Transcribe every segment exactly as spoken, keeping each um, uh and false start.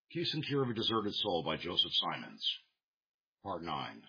Case and Cure of a Deserted Soul by Joseph Simons. Part nine.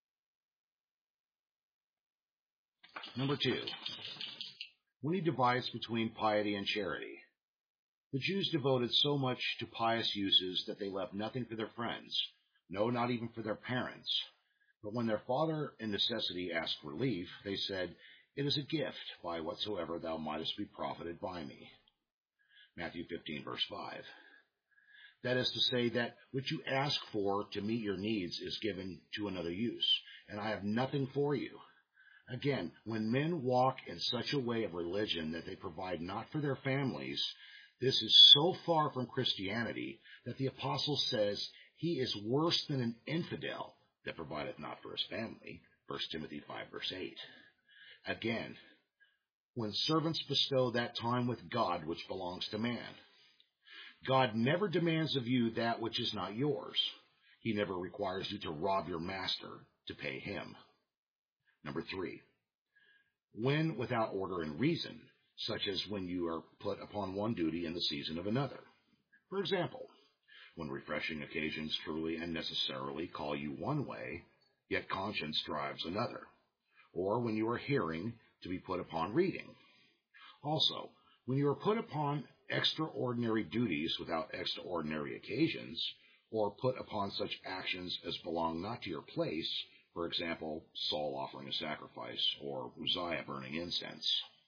Number two. When he divides between piety and charity. The Jews devoted so much to pious uses that they left nothing for their friends, no, not even for their parents. But when their father in necessity asked relief, they said, "It is a gift, by whatsoever thou mightest be profited by me." Matthew fifteen, verse five. That is to say, that which you ask for to meet your needs is given to another use, and I have nothing for you. Again, when men walk in such a way of religion that they provide not for their families, this is so far from Christianity that the apostle says he is worse than an infidel that provideth not for his family. First Timothy five, verse eight. Again, when servants bestow that time with God which belongs to man, God never demands of you that which is not yours. He never requires you to rob your master to pay him. Number three, when without order and reason, such as when you are put upon one duty in the season of another. For example, when refreshing occasions truly and necessarily call you one way, yet conscience drives another. Or when you are hearing to be put upon reading. Also, when you are put upon extraordinary duties without extraordinary occasions, or put upon such actions as belong not to your place, for example, Saul offering a sacrifice, or Uzziah burning incense.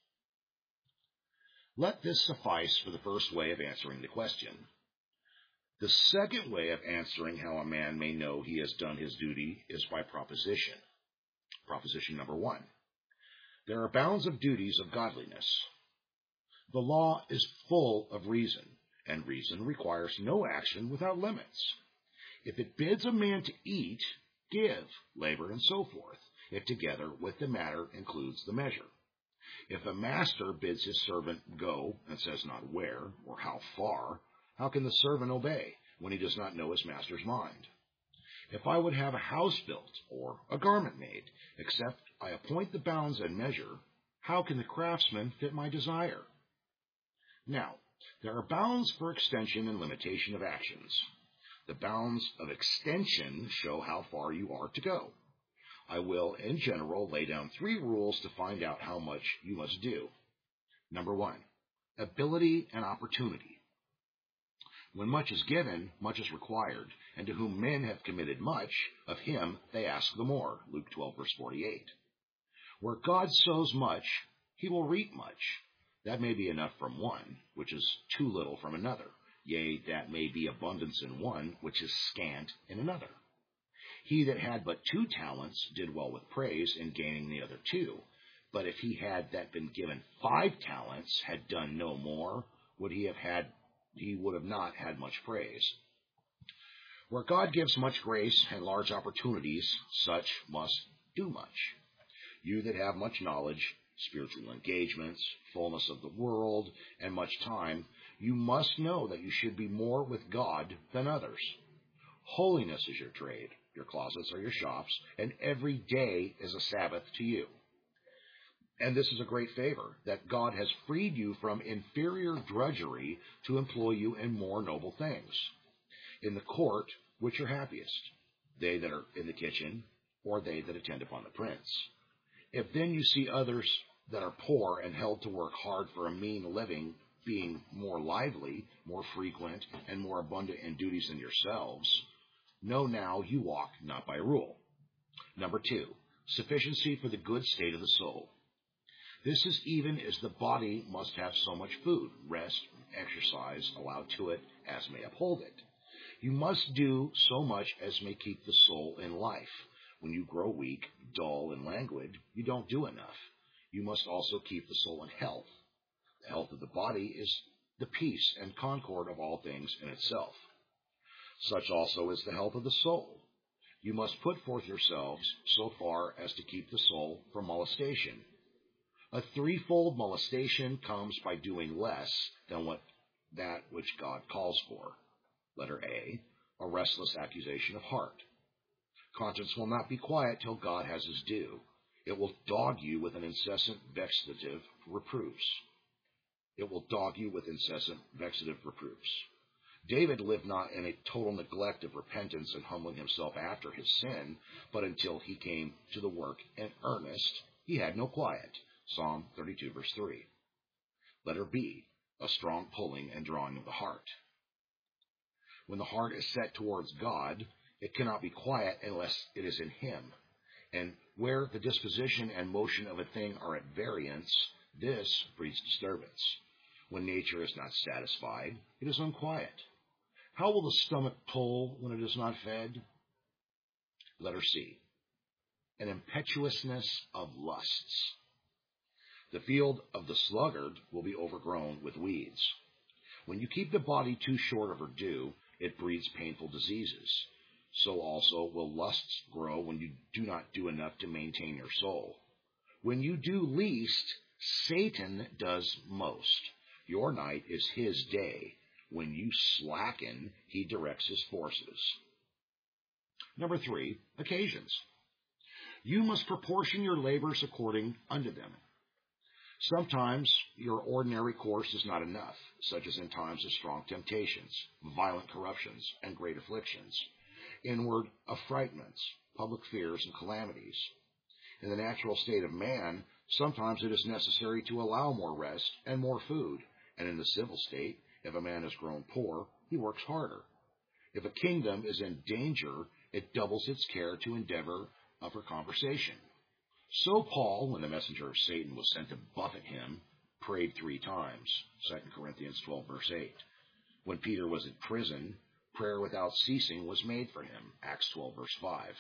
Let this suffice for the first way of answering the question. The second way of answering how a man may know he has done his duty is by proposition. Proposition number one. There are bounds of duties of godliness. The law is full of reason, and reason requires no action without limits. If it bids a man to eat, give, labor, and so forth, it together with the matter includes the measure. If a master bids his servant go and says not where or how far, how can the servant obey when he does not know his master's mind? If I would have a house built or a garment made, except I appoint the bounds and measure, how can the craftsman fit my desire? Now, there are bounds for extension and limitation of actions. The bounds of extension show how far you are to go. I will, in general, lay down three rules to find out how much you must do. Number one, ability and opportunity. When much is given, much is required, and to whom men have committed much, of him they ask the more. Luke twelve, verse forty-eight. Where God sows much, he will reap much. That may be enough from one, which is too little from another. Yea, that may be abundance in one, which is scant in another. He that had but two talents did well with praise in gaining the other two. But if he had that been given five talents, had done no more, would he have had, he would have not had much praise. Where God gives much grace and large opportunities, such must do much. You that have much knowledge, spiritual engagements, fullness of the world, and much time, you must know that you should be more with God than others. Holiness is your trade, your closets are your shops, and every day is a Sabbath to you. And this is a great favor, that God has freed you from inferior drudgery to employ you in more noble things. In the court, which are happiest, they that are in the kitchen, or they that attend upon the prince? If then you see others that are poor and held to work hard for a mean living, being more lively, more frequent, and more abundant in duties than yourselves, know now you walk not by rule. Number two, sufficiency for the good state of the soul. This is even as the body must have so much food, rest, exercise allowed to it as may uphold it. You must do so much as may keep the soul in life. When you grow weak, dull, and languid, you don't do enough. You must also keep the soul in health. The health of the body is the peace and concord of all things in itself. Such also is the health of the soul. You must put forth yourselves so far as to keep the soul from molestation. A threefold molestation comes by doing less than what that which God calls for. Letter A, a restless accusation of heart. Conscience will not be quiet till God has his due. It will dog you with an incessant vexative reproofs. It will dog you with incessant vexative reproofs. David lived not in a total neglect of repentance and humbling himself after his sin, but until he came to the work in earnest, he had no quiet. Psalm thirty-two, verse three. Letter B, a strong pulling and drawing of the heart. When the heart is set towards God, it cannot be quiet unless it is in him. And where the disposition and motion of a thing are at variance, this breeds disturbance. When nature is not satisfied, it is unquiet. How will the stomach pull when it is not fed? Letter C, an impetuousness of lusts. The field of the sluggard will be overgrown with weeds. When you keep the body too short of her due, it breeds painful diseases. So also will lusts grow when you do not do enough to maintain your soul. When you do least, Satan does most. Your night is his day. When you slacken, he directs his forces. Number three, occasions. You must proportion your labors according unto them. Sometimes your ordinary course is not enough, such as in times of strong temptations, violent corruptions, and great afflictions, inward affrightments, public fears, and calamities. In the natural state of man, sometimes it is necessary to allow more rest and more food, and in the civil state, if a man has grown poor, he works harder. If a kingdom is in danger, it doubles its care to endeavor of her conversation. So Paul, when the messenger of Satan was sent to buffet him, prayed three times, Second Corinthians twelve, verse eight. When Peter was in prison, prayer without ceasing was made for him, Acts twelve, verse five.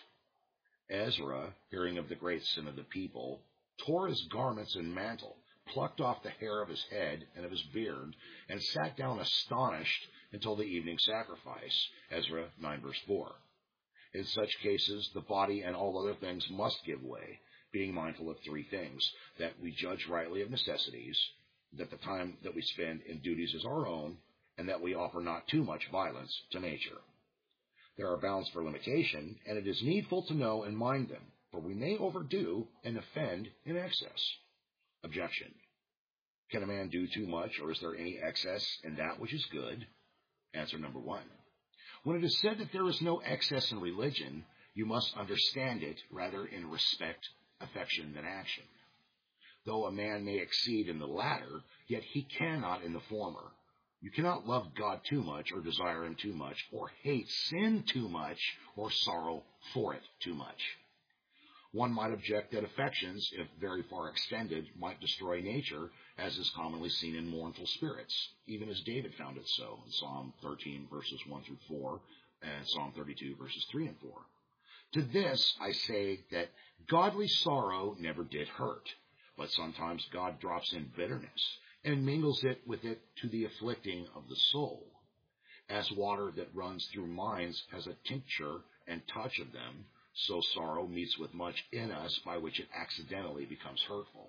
Ezra, hearing of the great sin of the people, tore his garments and mantle, plucked off the hair of his head and of his beard, and sat down astonished until the evening sacrifice, Ezra nine, verse four. In such cases, the body and all other things must give way, being mindful of three things: that we judge rightly of necessities, that the time that we spend in duties is our own, and that we offer not too much violence to nature. There are bounds for limitation, and it is needful to know and mind them, for we may overdo and offend in excess. Objection. Can a man do too much, or is there any excess in that which is good? Answer number one. When it is said that there is no excess in religion, you must understand it rather in respect, affection than action. Though a man may exceed in the latter, yet he cannot in the former. You cannot love God too much or desire him too much, or hate sin too much or sorrow for it too much. One might object that affections, if very far extended, might destroy nature, as is commonly seen in mournful spirits, even as David found it so in Psalm thirteen, verses one through four, and Psalm thirty-two, verses three and four. To this I say that godly sorrow never did hurt, but sometimes God drops in bitterness and mingles it with it to the afflicting of the soul. As water that runs through mines has a tincture and touch of them, so sorrow meets with much in us by which it accidentally becomes hurtful.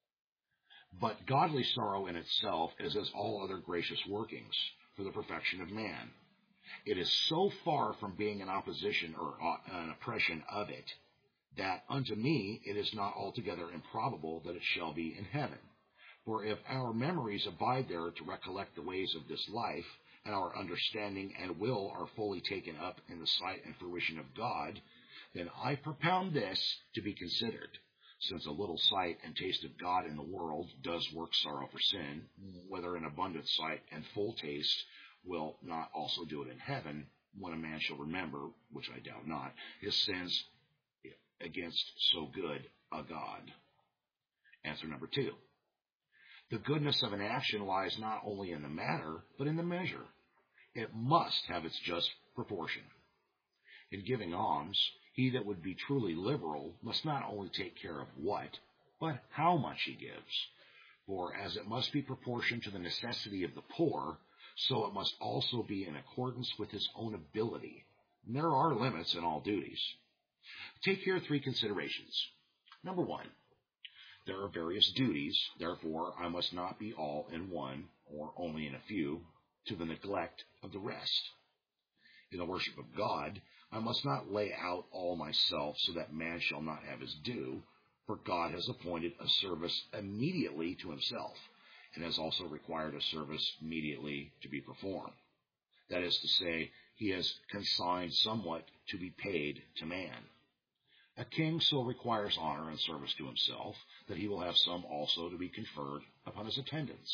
But godly sorrow in itself is as all other gracious workings for the perfection of man. It is so far from being an opposition or an oppression of it, that unto me it is not altogether improbable that it shall be in heaven. For if our memories abide there to recollect the ways of this life, and our understanding and will are fully taken up in the sight and fruition of God, then I propound this to be considered, since a little sight and taste of God in the world does work sorrow for sin, whether an abundant sight and full taste will not also do it in heaven, when a man shall remember, which I doubt not, his sins against so good a God. Answer number two. The goodness of an action lies not only in the matter, but in the measure. It must have its just proportion. In giving alms, he that would be truly liberal must not only take care of what, but how much he gives. For as it must be proportioned to the necessity of the poor, so it must also be in accordance with his own ability. And there are limits in all duties. Take here three considerations. Number one, there are various duties, therefore I must not be all in one, or only in a few, to the neglect of the rest. In the worship of God, I must not lay out all myself so that man shall not have his due, for God has appointed a service immediately to himself, and has also required a service immediately to be performed. That is to say, he has consigned somewhat to be paid to man. A king so requires honor and service to himself that he will have some also to be conferred upon his attendants.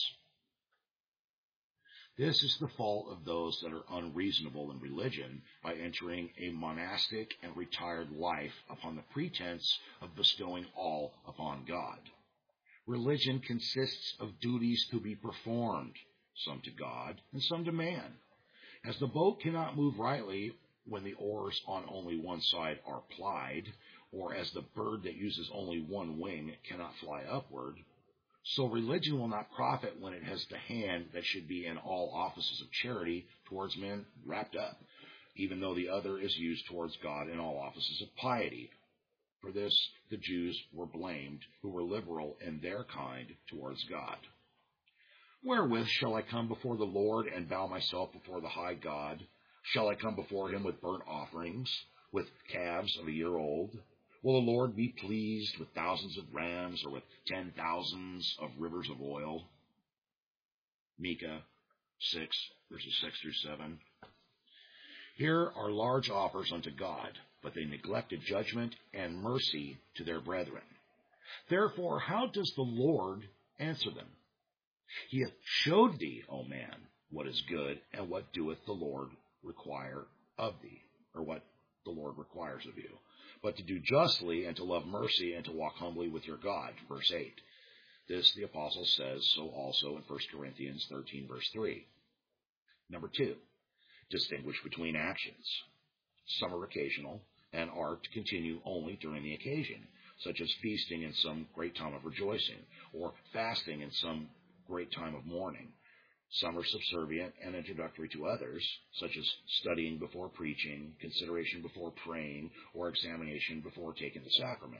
This is the fault of those that are unreasonable in religion by entering a monastic and retired life upon the pretense of bestowing all upon God. Religion consists of duties to be performed, some to God and some to man. As the boat cannot move rightly when the oars on only one side are plied, or as the bird that uses only one wing cannot fly upward, so religion will not profit when it has the hand that should be in all offices of charity towards men wrapped up, even though the other is used towards God in all offices of piety. For this the Jews were blamed, who were liberal in their kind towards God. Wherewith shall I come before the Lord and bow myself before the high God? Shall I come before him with burnt offerings, with calves of a year old? Will the Lord be pleased with thousands of rams, or with ten thousands of rivers of oil? Micah six, verses six through seven. Here are large offers unto God, but they neglected judgment and mercy to their brethren. Therefore, how does the Lord answer them? He hath showed thee, O man, what is good, and what doeth the Lord require of thee, or what the Lord requires of you, but to do justly, and to love mercy, and to walk humbly with your God. Verse eight. This the apostle says so also in First Corinthians thirteen, verse three. Number two, distinguish between actions. Some are occasional, and are to continue only during the occasion, such as feasting in some great time of rejoicing, or fasting in some great time of mourning. Some are subservient and introductory to others, such as studying before preaching, consideration before praying, or examination before taking the sacrament.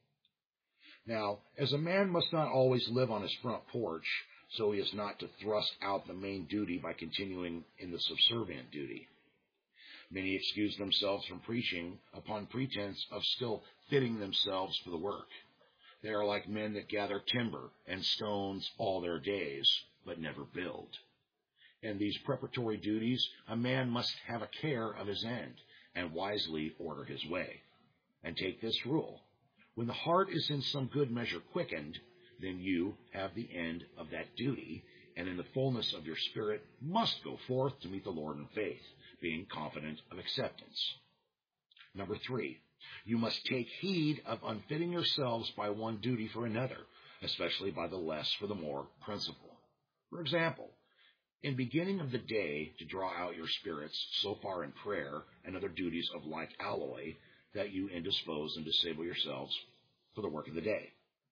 Now, as a man must not always live on his front porch, so he is not to thrust out the main duty by continuing in the subservient duty. Many excuse themselves from preaching upon pretense of still fitting themselves for the work. They are like men that gather timber and stones all their days, but never build. In these preparatory duties, a man must have a care of his end, and wisely order his way. And take this rule: when the heart is in some good measure quickened, then you have the end of that duty, and in the fullness of your spirit must go forth to meet the Lord in faith, being confident of acceptance. Number three, you must take heed of unfitting yourselves by one duty for another, especially by the less for the more principle. For example, in beginning of the day to draw out your spirits so far in prayer and other duties of like alloy that you indispose and disable yourselves for the work of the day.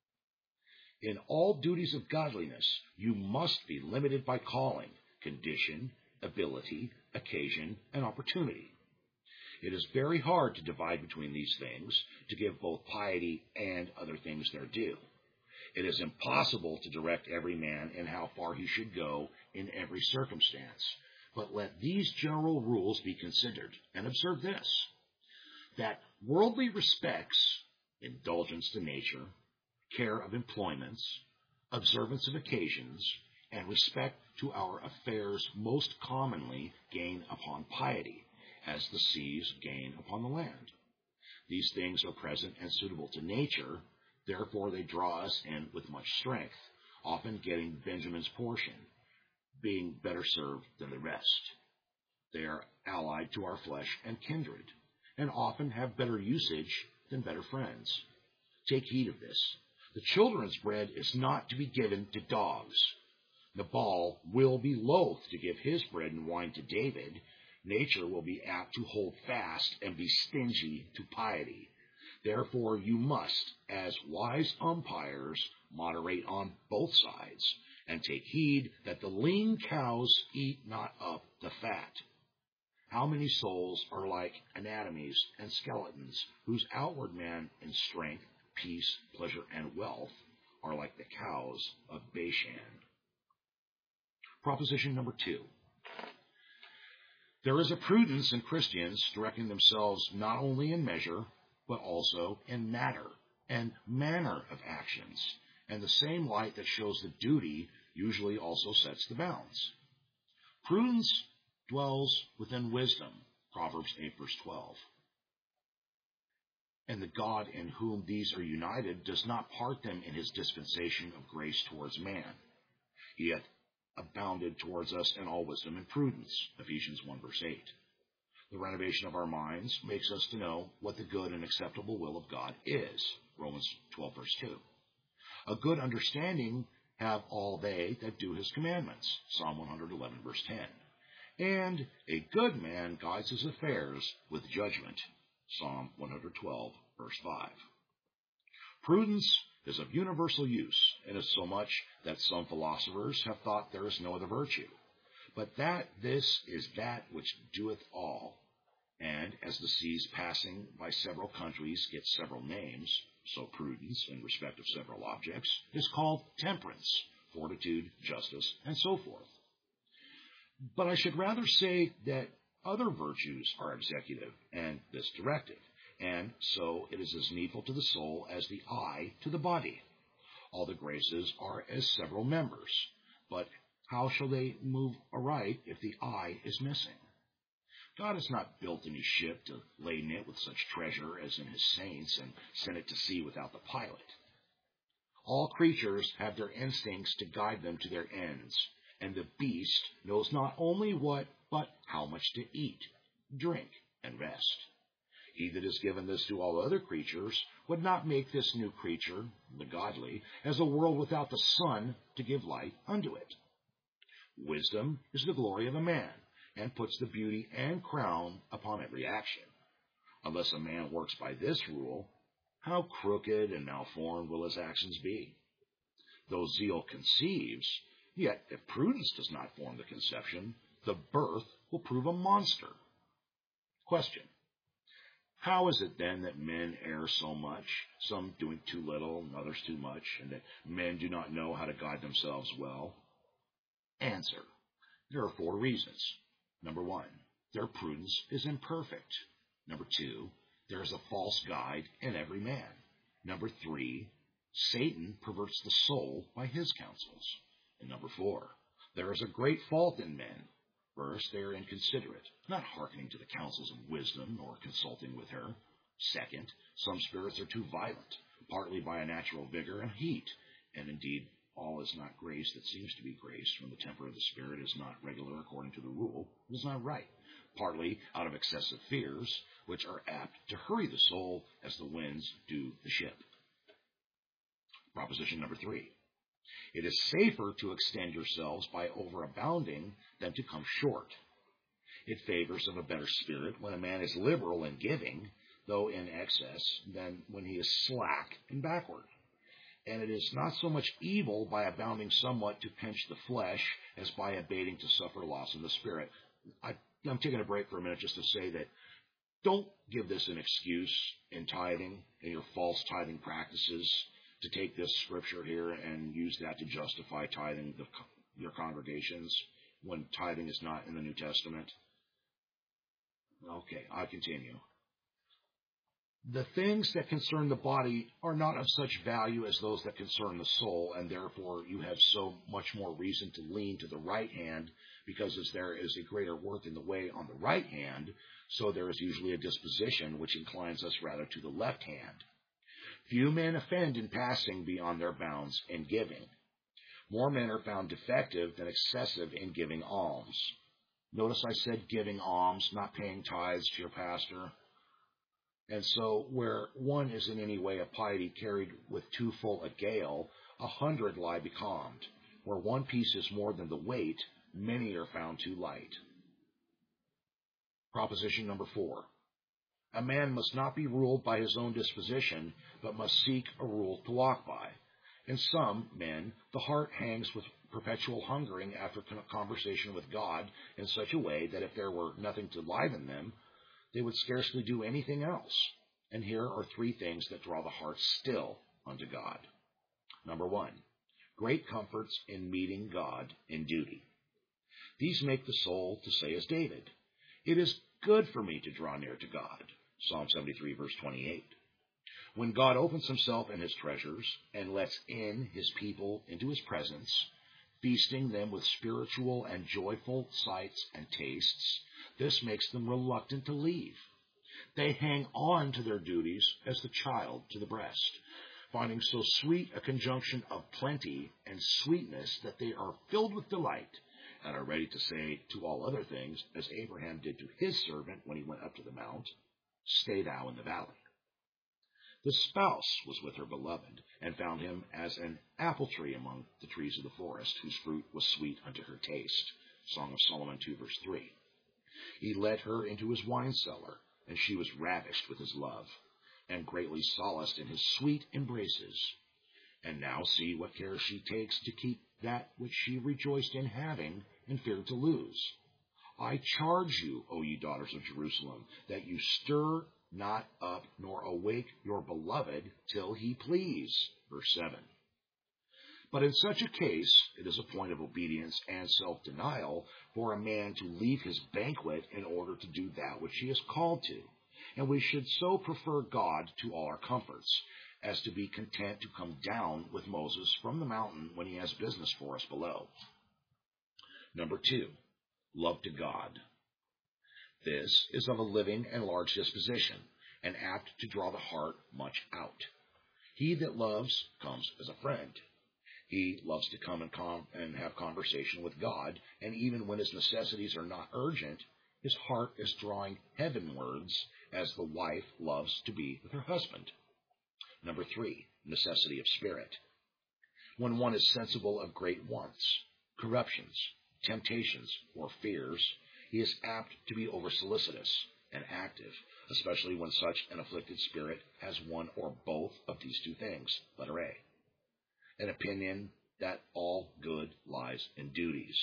In all duties of godliness, you must be limited by calling, condition, ability, occasion, and opportunity. It is very hard to divide between these things, to give both piety and other things their due. It is impossible to direct every man in how far he should go in every circumstance. But let these general rules be considered, and observe this: that worldly respects, indulgence to nature, care of employments, observance of occasions, and respect to our affairs most commonly gain upon piety, as the seas gain upon the land. These things are present and suitable to nature, therefore they draw us in with much strength, often getting Benjamin's portion, being better served than the rest. They are allied to our flesh and kindred, and often have better usage than better friends. Take heed of this. The children's bread is not to be given to dogs. Nabal will be loath to give his bread and wine to David. Nature will be apt to hold fast and be stingy to piety. Therefore you must, as wise umpires, moderate on both sides, and take heed that the lean cows eat not up the fat. How many souls are like anatomies and skeletons, whose outward man in strength, peace, pleasure, and wealth are like the cows of Bashan. Proposition number two. There is a prudence in Christians directing themselves not only in measure, but also in matter and manner of actions, and the same light that shows the duty usually also sets the bounds. Prudence dwells within wisdom. Proverbs eight, verse twelve. And the God in whom these are united does not part them in his dispensation of grace towards man. He hath abounded towards us in all wisdom and prudence. Ephesians one, verse eight. The renovation of our minds makes us to know what the good and acceptable will of God is. Romans twelve, verse two. A good understanding have all they that do his commandments. Psalm one eleven, verse ten. And a good man guides his affairs with judgment. Psalm one twelve, verse five. Prudence is of universal use, and is so much that some philosophers have thought there is no other virtue, but that this is that which doeth all. And as the seas passing by several countries get several names, so prudence, in respect of several objects, is called temperance, fortitude, justice, and so forth. But I should rather say that other virtues are executive, and this directive, and so it is as needful to the soul as the eye to the body. All the graces are as several members, but how shall they move aright if the eye is missing? God has not built any ship to lay in it with such treasure as in his saints and send it to sea without the pilot. All creatures have their instincts to guide them to their ends, and the beast knows not only what, but how much to eat, drink, and rest. He that has given this to all other creatures would not make this new creature, the godly, as a world without the sun to give light unto it. Wisdom is the glory of a man, and puts the beauty and crown upon every action. Unless a man works by this rule, how crooked and malformed will his actions be? Though zeal conceives, yet if prudence does not form the conception, the birth will prove a monster. Question. How is it then that men err so much, some doing too little and others too much, and that men do not know how to guide themselves well? Answer. There are four reasons. Number one, their prudence is imperfect. Number two, there is a false guide in every man. Number three, Satan perverts the soul by his counsels. And number four, there is a great fault in men. First, they are inconsiderate, not hearkening to the counsels of wisdom nor consulting with her. Second, some spirits are too violent, partly by a natural vigor and heat, and indeed all is not grace that seems to be grace when the temper of the spirit is not regular according to the rule, is not right, partly out of excessive fears, which are apt to hurry the soul as the winds do the ship. Proposition number three. It is safer to extend yourselves by overabounding than to come short. It favors of a better spirit when a man is liberal in giving, though in excess, than when he is slack and backward. And it is not so much evil by abounding somewhat to pinch the flesh as by abating to suffer loss in the spirit. I, I'm taking a break for a minute just to say that don't give this an excuse in tithing and your false tithing practices to take this scripture here and use that to justify tithing the, your congregations when tithing is not in the New Testament. Okay, I continue. The things that concern the body are not of such value as those that concern the soul, and therefore you have so much more reason to lean to the right hand, because as there is a greater worth in the way on the right hand, so there is usually a disposition which inclines us rather to the left hand. Few men offend in passing beyond their bounds in giving. More men are found defective than excessive in giving alms. Notice I said giving alms, not paying tithes to your pastor. And so where one is in any way of piety carried with too full a gale, a hundred lie becalmed. Where one piece is more than the weight, many are found too light. Proposition number four. A man must not be ruled by his own disposition, but must seek a rule to walk by. In some men, the heart hangs with perpetual hungering after conversation with God in such a way that if there were nothing to liven them, they would scarcely do anything else. And here are three things that draw the heart still unto God. Number one, great comforts in meeting God in duty. These make the soul to say as David, "It is good for me to draw near to God." Psalm seventy-three, verse twenty-eight. When God opens himself in his treasures and lets in his people into his presence, feasting them with spiritual and joyful sights and tastes, this makes them reluctant to leave. They hang on to their duties as the child to the breast, finding so sweet a conjunction of plenty and sweetness that they are filled with delight, and are ready to say to all other things, as Abraham did to his servant when he went up to the mount, "Stay thou in the valley." The spouse was with her beloved, and found him as an apple tree among the trees of the forest, whose fruit was sweet unto her taste. Song of Solomon two, verse three. He led her into his wine cellar, and she was ravished with his love, and greatly solaced in his sweet embraces. And now see what care she takes to keep that which she rejoiced in having, and feared to lose. I charge you, O ye daughters of Jerusalem, that you stir not up nor awake your beloved till he please. Verse seven. But in such a case, it is a point of obedience and self-denial for a man to leave his banquet in order to do that which he is called to. And we should so prefer God to all our comforts, as to be content to come down with Moses from the mountain when he has business for us below. Number two, love to God. This is of a living and large disposition, and apt to draw the heart much out. He that loves comes as a friend. He loves to come and, com- and have conversation with God, and even when his necessities are not urgent, his heart is drawing heavenwards, as the wife loves to be with her husband. Number three, necessity of spirit. When one is sensible of great wants, corruptions, temptations, or fears, he is apt to be over-solicitous and active, especially when such an afflicted spirit has one or both of these two things. Letter A. An opinion that all good lies in duties.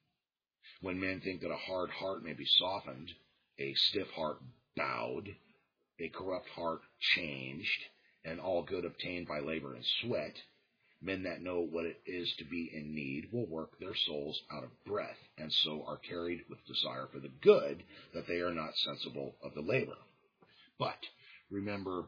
When men think that a hard heart may be softened, a stiff heart bowed, a corrupt heart changed, and all good obtained by labor and sweat, men that know what it is to be in need will work their souls out of breath, and so are carried with desire for the good, that they are not sensible of the labor. But remember,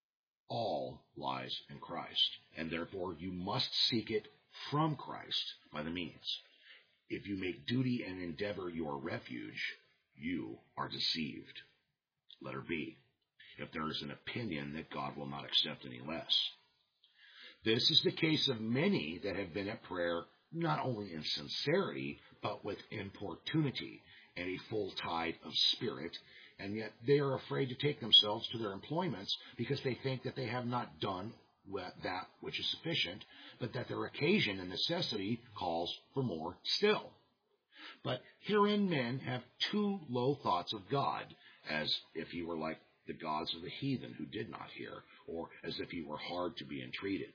all lies in Christ, and therefore you must seek it from Christ by the means. If you make duty and endeavor your refuge, you are deceived. Letter B. If there is an opinion that God will not accept any less. This is the case of many that have been at prayer not only in sincerity, but with importunity and a full tide of spirit, and yet they are afraid to take themselves to their employments because they think that they have not done that which is sufficient, but that their occasion and necessity calls for more still. But herein men have too low thoughts of God, as if he were like the gods of the heathen who did not hear, or as if he were hard to be entreated.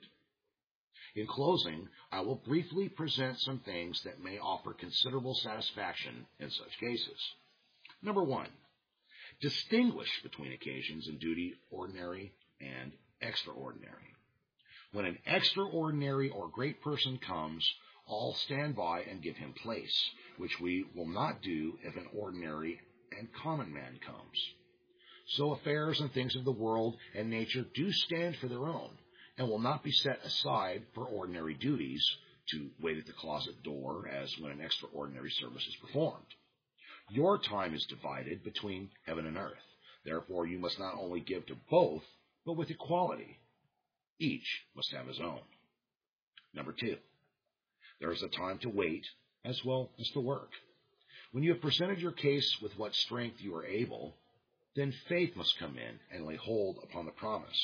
In closing, I will briefly present some things that may offer considerable satisfaction in such cases. Number one, distinguish between occasions and duty, ordinary and extraordinary. When an extraordinary or great person comes, all stand by and give him place, which we will not do if an ordinary and common man comes. So affairs and things of the world and nature do stand for their own, and will not be set aside for ordinary duties, to wait at the closet door as when an extraordinary service is performed. Your time is divided between heaven and earth. Therefore, you must not only give to both, but with equality. Each must have his own. Number two, there is a time to wait as well as to work. When you have presented your case with what strength you are able, then faith must come in and lay hold upon the promise.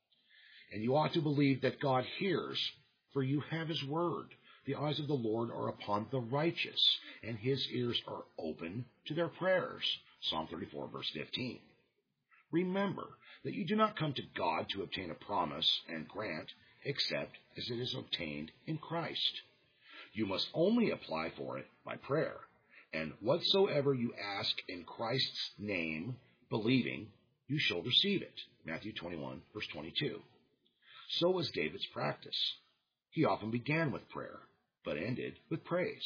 And you ought to believe that God hears, for you have his word. The eyes of the Lord are upon the righteous, and his ears are open to their prayers. Psalm thirty-four, verse fifteen. Remember that you do not come to God to obtain a promise and grant, except as it is obtained in Christ. You must only apply for it by prayer. And whatsoever you ask in Christ's name, believing, you shall receive it. Matthew twenty-one, verse twenty-two. So was David's practice. He often began with prayer, but ended with praise.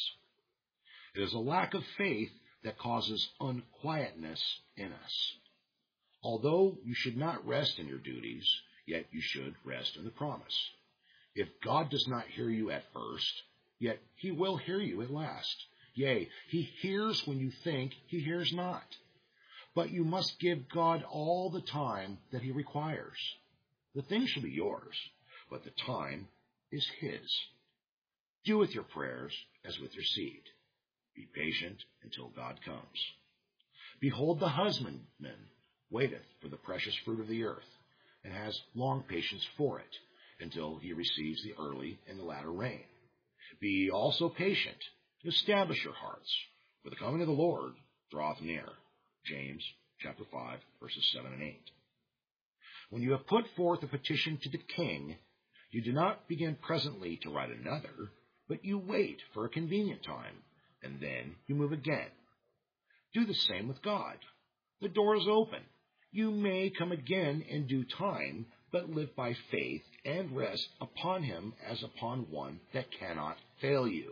It is a lack of faith that causes unquietness in us. Although you should not rest in your duties, yet you should rest in the promise. If God does not hear you at first, yet he will hear you at last. Yea, he hears when you think he hears not. But you must give God all the time that he requires. The thing shall be yours, but the time is his. Do with your prayers as with your seed. Be patient until God comes. Behold, the husbandman waiteth for the precious fruit of the earth, and has long patience for it, until he receives the early and the latter rain. Be ye also patient, establish your hearts, for the coming of the Lord draweth near. James chapter five, verses seven and eight. When you have put forth a petition to the king, you do not begin presently to write another, but you wait for a convenient time, and then you move again. Do the same with God. The door is open. You may come again in due time, but live by faith and rest upon him as upon one that cannot fail you.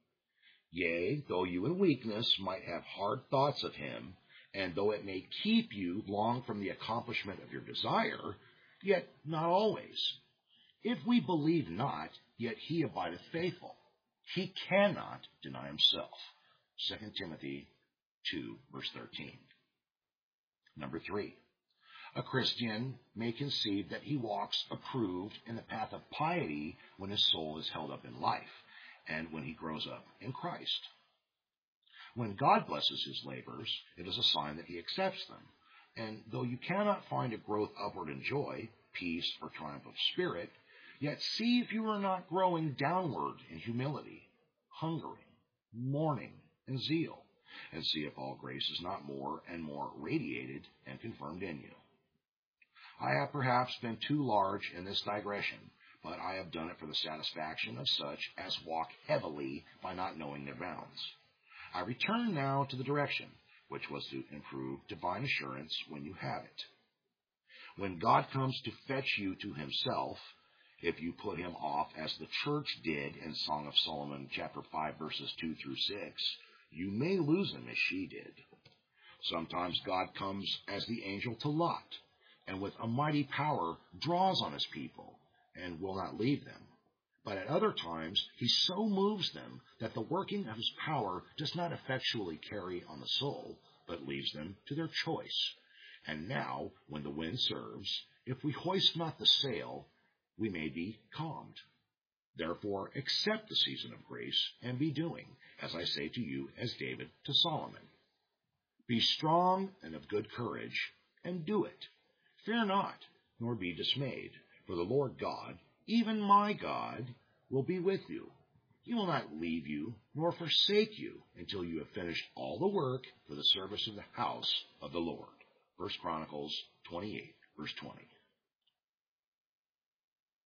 Yea, though you in weakness might have hard thoughts of him, and though it may keep you long from the accomplishment of your desire, yet not always. If we believe not, yet he abideth faithful. He cannot deny himself. Second Timothy two, verse thirteen. Number three, a Christian may conceive that he walks approved in the path of piety when his soul is held up in life, and when he grows up in Christ. When God blesses his labors, it is a sign that he accepts them. And though you cannot find a growth upward in joy, peace, or triumph of spirit, yet see if you are not growing downward in humility, hungering, mourning, and zeal, and see if all grace is not more and more radiated and confirmed in you. I have perhaps been too large in this digression, but I have done it for the satisfaction of such as walk heavily by not knowing their bounds. I return now to the direction, which was to improve divine assurance when you have it. When God comes to fetch you to himself, if you put him off as the church did in Song of Solomon chapter five, verses two through six, you may lose him as she did. Sometimes God comes as the angel to Lot, and with a mighty power draws on his people, and will not leave them. But at other times he so moves them that the working of his power does not effectually carry on the soul, but leaves them to their choice. And now, when the wind serves, if we hoist not the sail, we may be calmed. Therefore accept the season of grace, and be doing, as I say to you, as David to Solomon. Be strong and of good courage, and do it. Fear not, nor be dismayed, for the Lord God, even my God, will be with you. He will not leave you, nor forsake you, until you have finished all the work for the service of the house of the Lord. First Chronicles twenty-eight, verse twenty.